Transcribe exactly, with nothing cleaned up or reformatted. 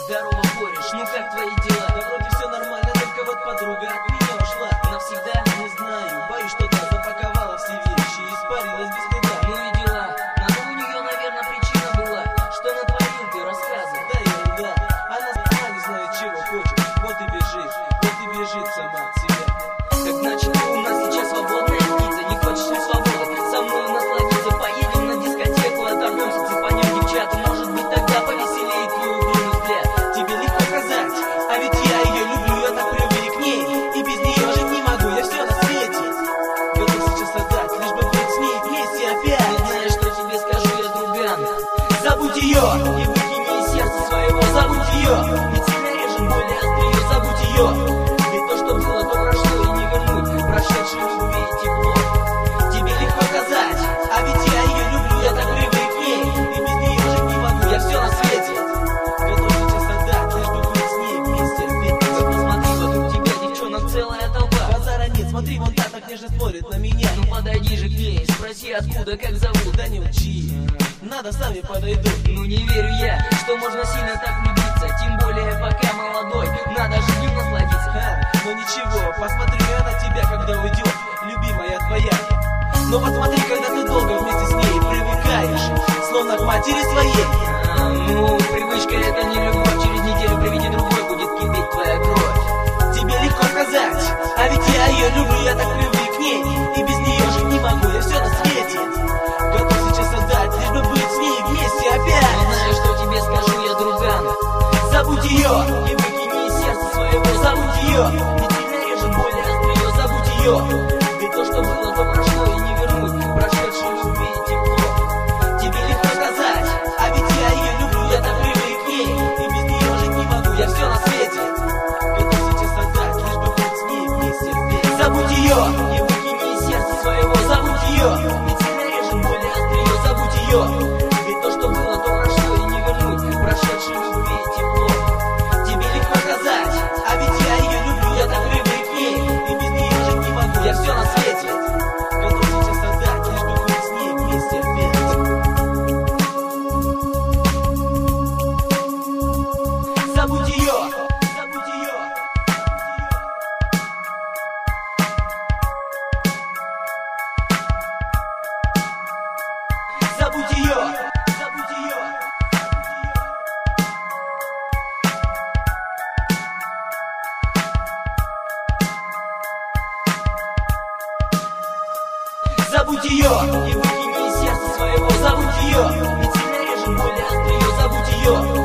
Здорово, кореш, ну как твои дела? Да вроде все нормально, только вот подруга от меня ушла. Навсегда? Не знаю, боюсь, что да, запаковала все вещи и испарилась без следа. Ну и дела. На то у нее, наверное, причина была. Что натворил ты, рассказывай. Да ерунда, она сама не знает, чего хочет. Вот и бежит, вот и бежит сама от себя. Так значит, у нас сейчас свободная птица. Не хочешь ли свободы? Со мной насладиться. Поедем на дискотеку, оторвемся, цепанем девчат. Может быть, тогда повеселеет твой угрюмый взгляд. Тебе легко сказать, а ведь я ее люблю, я так привык к ней. И без нее жить не могу, я все на свете готов сейчас отдать, лишь бы быть с ней вместе опять. Не знаешь, что тебе скажу я, друган? Забудь ее и выкини из сердца своего. Забудь ее, ведь сильно режет боль и острие. Забудь ее, ведь то, что было, то прошло и не вернуть. Прошедшей любви и тепло тебе легко сказать, а ведь я ее люблю, я так привык к ней. И без нее жить не могу, я все на свете готов сейчас отдать, лишь бы быть с ней вместе опять. Посмотри, вокруг тебя девчонок целая толпа. Базара нет, смотри, вон та так нежно смотрит на меня. Ну подойди же к ней, спроси откуда, как зовут. Да не учи, надо, сами подойдут. Ну не верю я, что можно сильно так влюбиться. Тем более пока молодой, надо жизнью насладиться. Ха, но ничего, посмотрю я на тебя, когда уйдет, любимая твоя. Но вот смотри, когда ты долго вместе с ней привыкаешь, словно к матери своей. А, ну, привычка это не любовь. Через неделю приведи другой, будет кипеть твоя кровь. Тебе легко сказать, а ведь я ее люблю, я так привык к ней. И без нее жить не могу, я все на свете готов сейчас отдать, лишь бы быть с ней вместе опять. Не знаю, что тебе скажу я, друган. Забудь ее и выкини из сердца своего. Забудь ее, ведь сильно режет боль и острие. Забудь ее, Ведь то, что было, то прошло и не вернуть. Прошедшей любви и тепло тебе легко сказать, а ведь я ее люблю, я так привык к ней. И без нее жить не могу, я все на свете готов сейчас отдать, лишь бы быть с ней вместе опять. Забудь ее и выкини из сердца своего. Забудь ее, ведь сильно режет боль и острие. Забудь ее, Ведь то, что было, то прошло и не вернуть. Прошедшей любви и тепло тебе легко сказать, а ведь я ее люблю, я так привык к ней. И без нее жить не могу, я все на свете готов сейчас отдать, лишь бы быть с ней вместе опять. Забудь ее, забудь ее. Забудь ее, забудь ее. Забудь ее и выкини из сердца своего. Забудь ее, ведь сильно режет боль и острие. Забудь ее,